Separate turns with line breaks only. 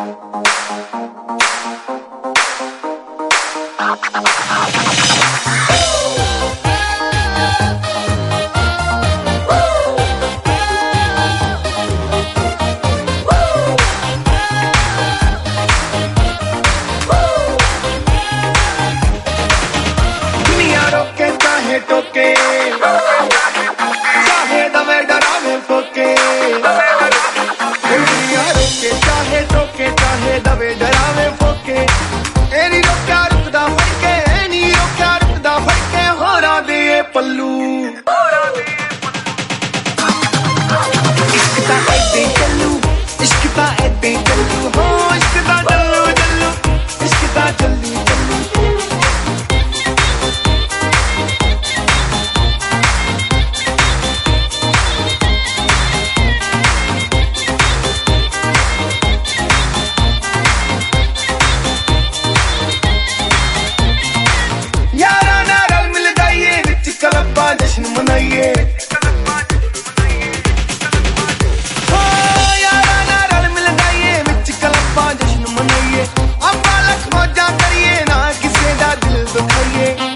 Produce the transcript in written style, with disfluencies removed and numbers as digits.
टोके चाहे दवे डरावे फोके दुनिया रोके चाहे टोके चाहे दवे डरावे फोके एनी रोका रुकदा फड़के एनी रोका रुकदा फड़के होरा दे पल्लू इश्क दा ऐते चलू इश्क दा ऐते चलू हो इश्क दा चलू चलू इश्क दा चलू चलू जश्न मनाइए यारा ना रल मिल गाइए विच कलब्बा जश्न मनाइए अब्बा लख मौजा करिए ना किसे दा दिल दुखाइए।